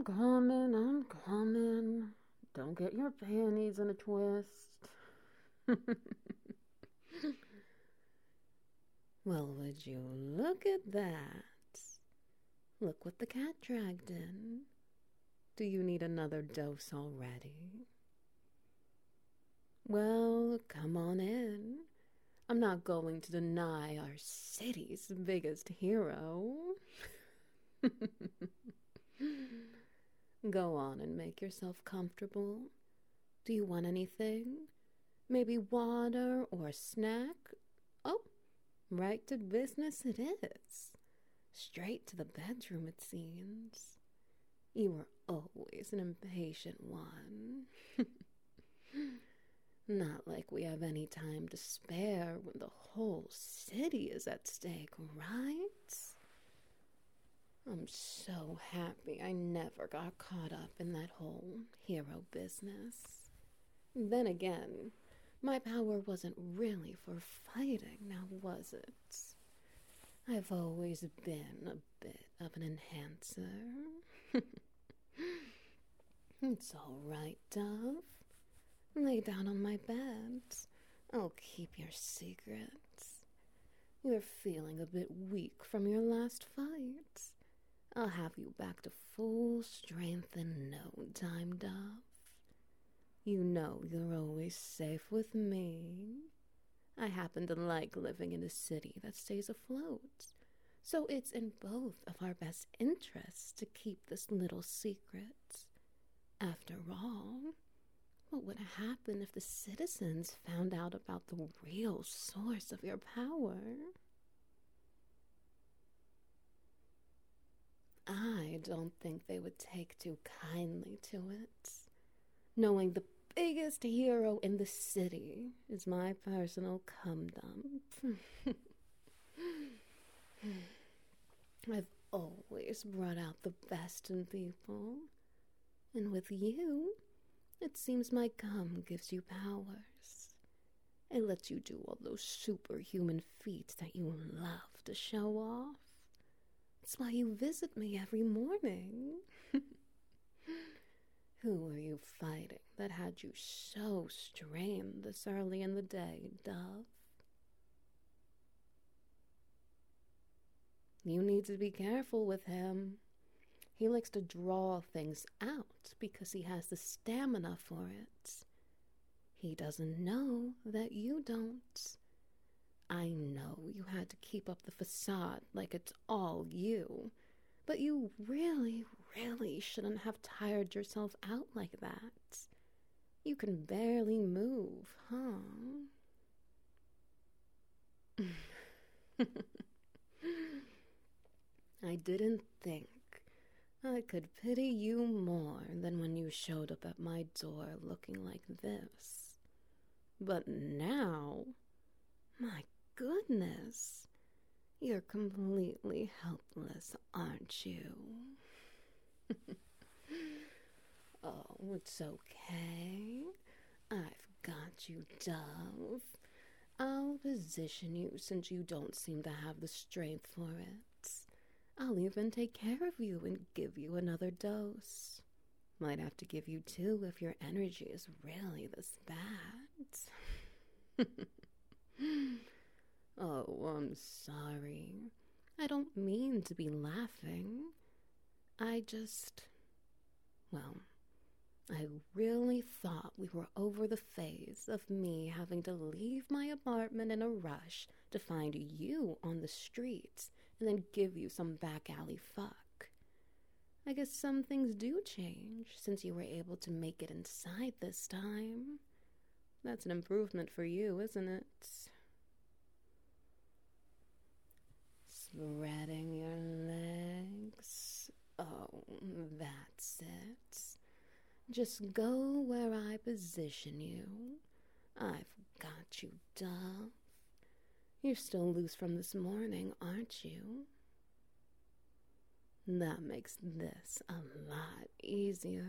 I'm coming. Don't get your panties in a twist. Well, would you look at that? Look what the cat dragged in. Do you need another dose already? Well, come on in. I'm not going to deny our city's biggest hero. Go on and make yourself comfortable. Do you want anything? Maybe water or a snack? Oh, right to business it is. Straight to the bedroom, it seems. You were always an impatient one. Not like we have any time to spare when the whole city is at stake, right? I'm so happy I never got caught up in that whole hero business. Then again, my power wasn't really for fighting, now was it? I've always been a bit of an enhancer. It's all right, Dove. Lay down on my bed. I'll keep your secrets. You're feeling a bit weak from your last fight. I'll have you back to full strength in no time, Dove. You know you're always safe with me. I happen to like living in a city that stays afloat, so it's in both of our best interests to keep this little secret. After all, what would happen if the citizens found out about the real source of your power? I don't think they would take too kindly to it, knowing the biggest hero in the city is my personal cum-dump. I've always brought out the best in people, and with you, it seems my cum gives you powers. It lets you do all those superhuman feats that you love to show off. It's why you visit me every morning. Who were you fighting that had you so strained this early in the day, Dove? You need to be careful with him. He likes to draw things out because he has the stamina for it. He doesn't know that you don't. I know you had to keep up the facade like it's all you, but you really shouldn't have tired yourself out like that. You can barely move, huh? I didn't think I could pity you more than when you showed up at my door looking like this. But now, my goodness, you're completely helpless, aren't you? Oh, it's okay. I've got you, Dove. I'll position you since you don't seem to have the strength for it. I'll even take care of you and give you another dose. Might have to give you two if your energy is really this bad. Oh, I'm sorry. I don't mean to be laughing. Well, I really thought we were over the phase of me having to leave my apartment in a rush to find you on the streets and then give you some back alley fuck. I guess some things do change since you were able to make it inside this time. That's an improvement for you, isn't it? Spreading your legs. Oh, that's it. Just go where I position you. I've got you, Dove. You're still loose from this morning, aren't you? That makes this a lot easier.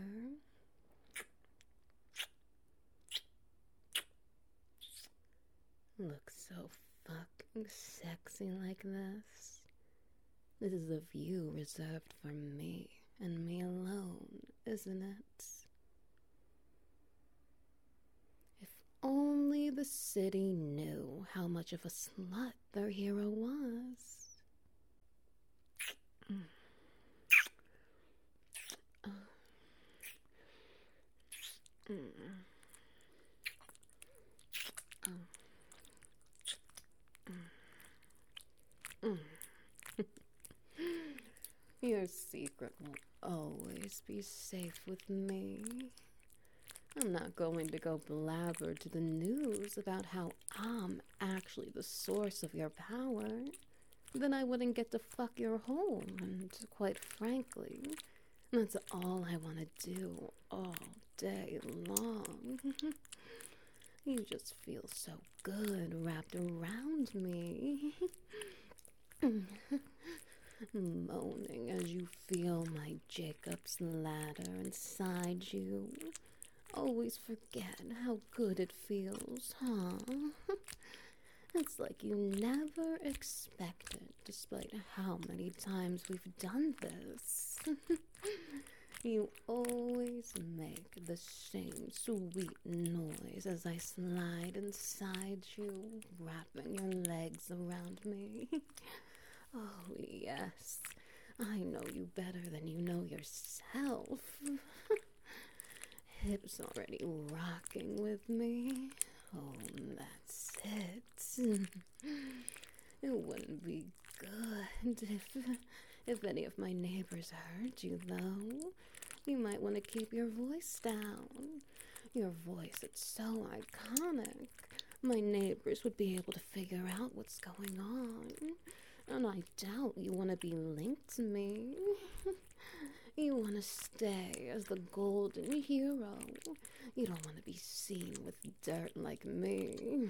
Look so fucking sexy like this. This is a view reserved for me and me alone, isn't it? If only the city knew how much of a slut their hero was. Your secret will always be safe with me. I'm not going to go blabber to the news about how I'm actually the source of your power. Then I wouldn't get to fuck your home, and quite frankly, that's all I want to do all day long. You just feel so good wrapped around me. Moaning as you feel my Jacob's ladder inside you. Always forget how good it feels, huh? It's like you never expected, despite how many times we've done this. You always make the same sweet noise as I slide inside you, wrapping your legs around me. Oh, yes, I know you better than you know yourself. Hips already rocking with me. Oh, that's it. It wouldn't be good if any of my neighbors heard you, though. You might want to keep your voice down. Your voice, it's so iconic. My neighbors would be able to figure out what's going on. And I doubt you want to be linked to me. You want to stay as the golden hero. You don't want to be seen with dirt like me.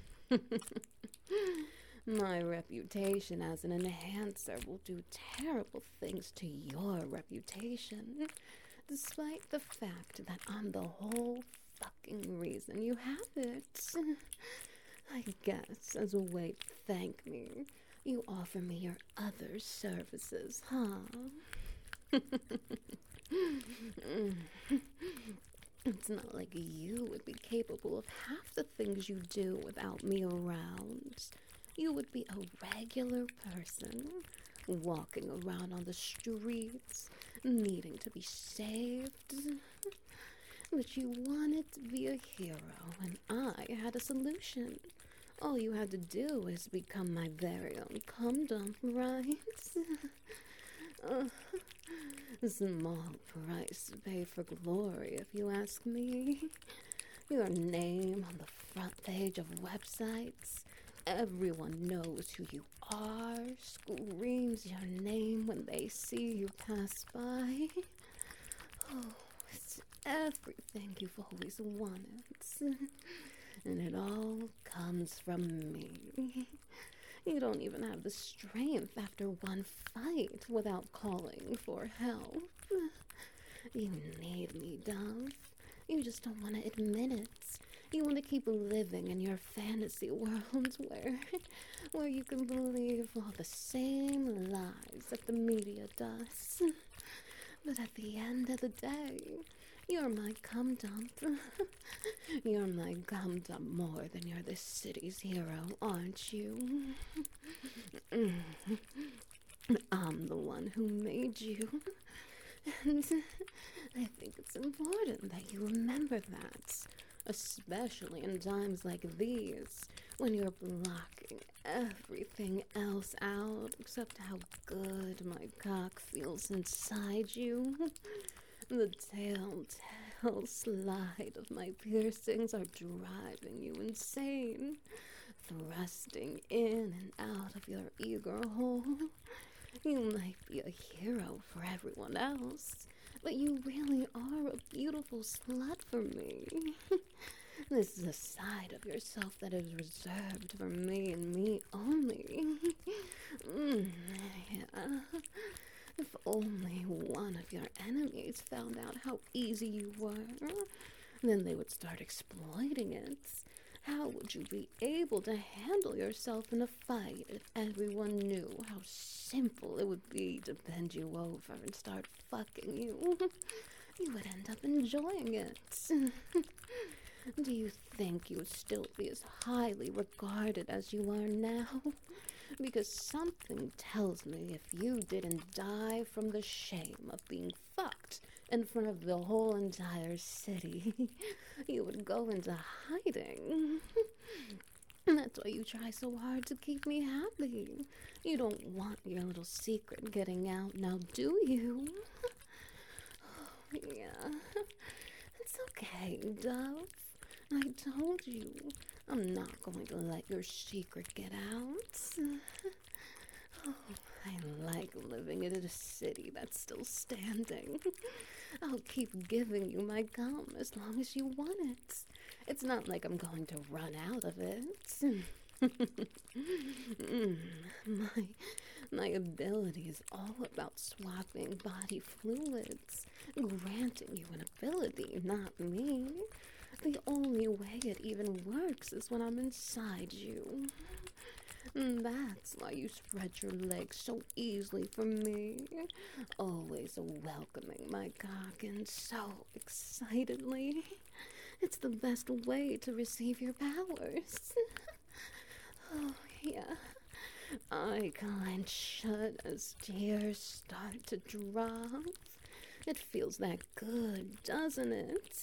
My reputation as an enhancer will do terrible things to your reputation, despite the fact that I'm the whole fucking reason you have it. I guess as a way to thank me, you offer me your other services, huh? It's not like you would be capable of half the things you do without me around. You would be a regular person, walking around on the streets, needing to be saved. But you wanted to be a hero, and I had a solution. All you had to do is become my very own cum dump, right? Small price to pay for glory, if you ask me. Your name on the front page of websites. Everyone knows who you are, screams your name when they see you pass by. Oh, it's everything you've always wanted. And it all comes from me. You don't even have the strength after one fight without calling for help. You need me, Dove. You just don't want to admit it. You want to keep living in your fantasy world where you can believe all the same lies that the media does. But at the end of the day, you're my cum dump. You're my cum dump more than you're this city's hero, aren't you? I'm the one who made you. And I think it's important that you remember that. Especially in times like these, when you're blocking everything else out except how good my cock feels inside you. The telltale slide of my piercings are driving you insane, thrusting in and out of your eager hole. You might be a hero for everyone else, but you really are a beautiful slut for me. This is a side of yourself that is reserved for me and me only. Yeah. If only one of your enemies found out how easy you were, then they would start exploiting it. How would you be able to handle yourself in a fight if everyone knew how simple it would be to bend you over and start fucking you? You would end up enjoying it. Do you think you would still be as highly regarded as you are now? Because something tells me if you didn't die from the shame of being fucked in front of the whole entire city, you would go into hiding. That's why you try so hard to keep me happy. You don't want your little secret getting out now, do you? Yeah, it's okay, Dove. I told you, I'm not going to let your secret get out. Oh, I like living in a city that's still standing. I'll keep giving you my gum as long as you want it. It's not like I'm going to run out of it. My ability is all about swapping body fluids, granting you an ability, not me. The only way it even works is when I'm inside you. That's why you spread your legs so easily for me, always welcoming my cock in so excitedly. It's the best way to receive your powers. Oh, yeah. I clench shut as tears start to drop. It feels that good, doesn't it?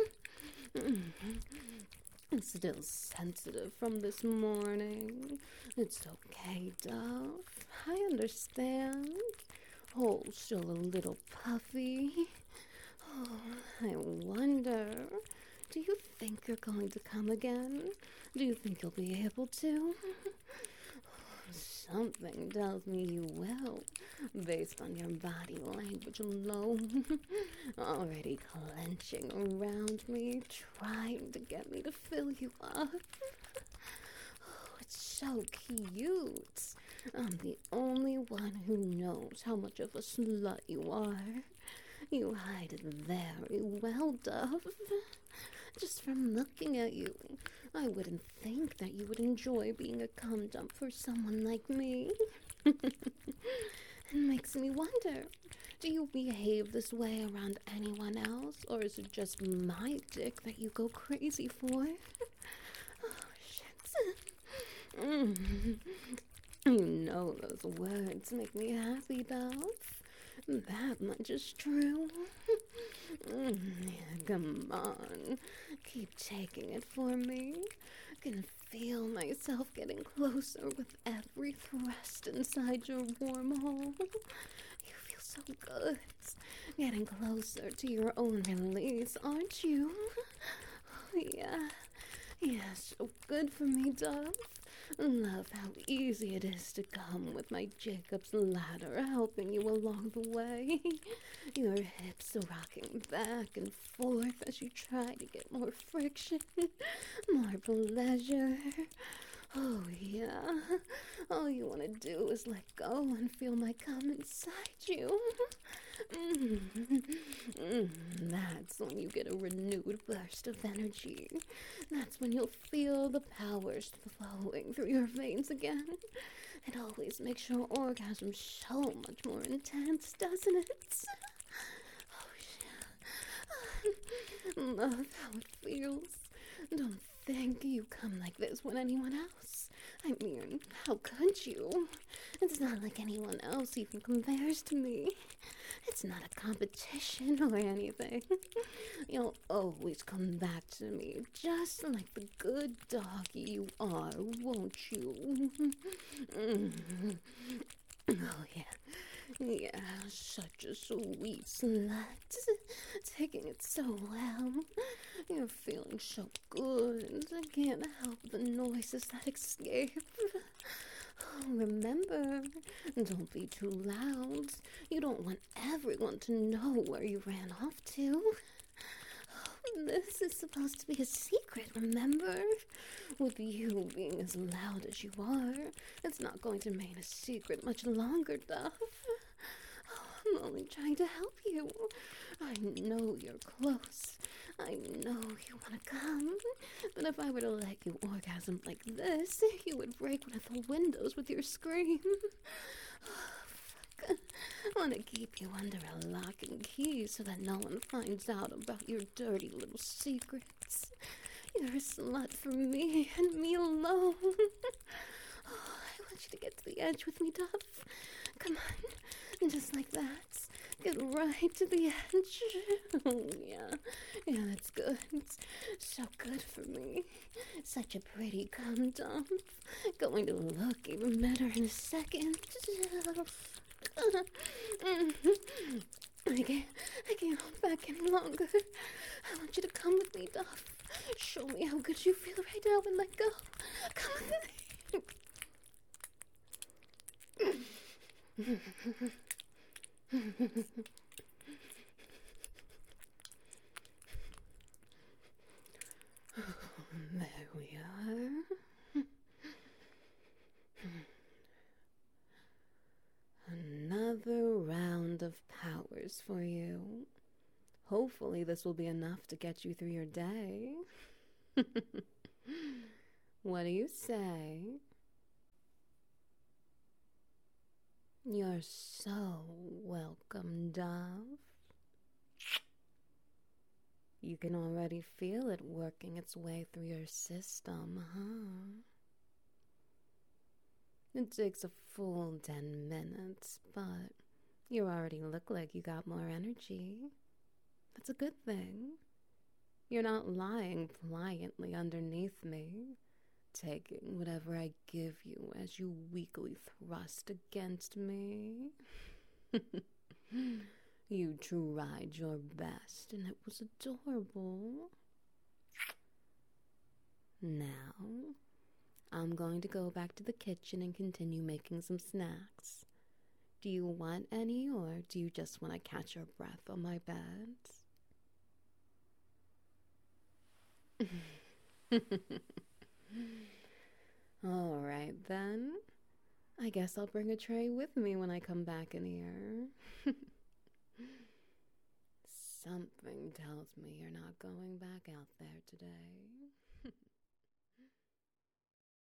I'm still sensitive from this morning. It's okay, Dove. I understand. Oh, still a little puffy. Oh, I wonder. Do you think you're going to come again? Do you think you'll be able to? Something tells me you will, based on your body language alone. Already clenching around me, trying to get me to fill you up. Oh, it's so cute. I'm the only one who knows how much of a slut you are. You hide it very well, Dove. Just from looking at you, I wouldn't think that you would enjoy being a cum dump for someone like me. It makes me wonder, do you behave this way around anyone else, or is it just my dick that you go crazy for? Oh, shit. You know those words make me happy, Dove. That much is true. Come on, keep taking it for me. I can feel myself getting closer with every thrust inside your wormhole. You feel so good, getting closer to your own release, aren't you? Oh, yeah. Yeah, so good for me, Dove. Love how easy it is to come with my Jacob's ladder helping you along the way. Your hips rocking back and forth as you try to get more friction, more pleasure. Oh, yeah. All you want to do is let go and feel my cum inside you. That's when you get a renewed burst of energy. That's when you'll feel the powers flowing through your veins again. It always makes your orgasm so much more intense, doesn't it? Oh, love how it feels. Don't think you come like this with anyone else. I mean, how could you? It's not like anyone else even compares to me. It's not a competition or anything. You'll always come back to me just like the good doggy you are, won't you? Oh, yeah. Yeah, such a sweet slut. Taking it so well. You're feeling so good. I can't help the noises that escape. Oh, remember, don't be too loud. You don't want everyone to know where you ran off to. This is supposed to be a secret, remember? With you being as loud as you are, it's not going to remain a secret much longer, Duff. I'm only trying to help you. I know you're close. I know you want to come, but if I were to let you orgasm like this, you would break one of the windows with your scream. I want to keep you under a lock and key so that no one finds out about your dirty little secrets. You're a slut for me and me alone. I want you to get to the edge with me, Duff. Come on, just like that. Get right to the edge. Oh, yeah. Yeah, that's good. So good for me. Such a pretty cum dump. Going to look even better in a second. I can't hold back any longer. I want you to come with me, Duff. Show me how good you feel right now and let go. Come with me. There we are. Another round of powers for you. Hopefully this will be enough to get you through your day. What do you say? You're so welcome, Dove. You can already feel it working its way through your system, huh? It takes a full 10 minutes, but you already look like you got more energy. That's a good thing. You're not lying pliantly underneath me, taking whatever I give you as you weakly thrust against me. You tried your best, and it was adorable. Now, I'm going to go back to the kitchen and continue making some snacks. Do you want any, or do you just want to catch your breath on my bed? All right, then. I guess I'll bring a tray with me when I come back in here. Something tells me you're not going back out there today.